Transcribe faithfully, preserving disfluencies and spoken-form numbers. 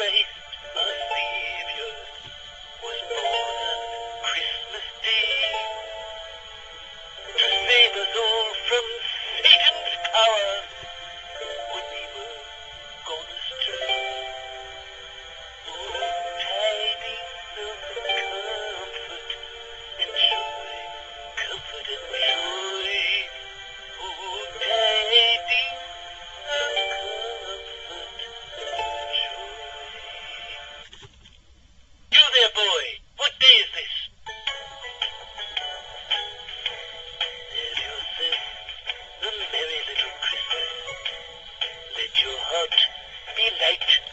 Christ, our Savior, was born on Christmas Day to save us all from Satan's power when we were gone astray. Oh, tidings of comfort and joy, comfort and joy. Oh, tidings of comfort and joy. You there, boy, what day is this? Have yourself a merry little Christmas. Let your heart be light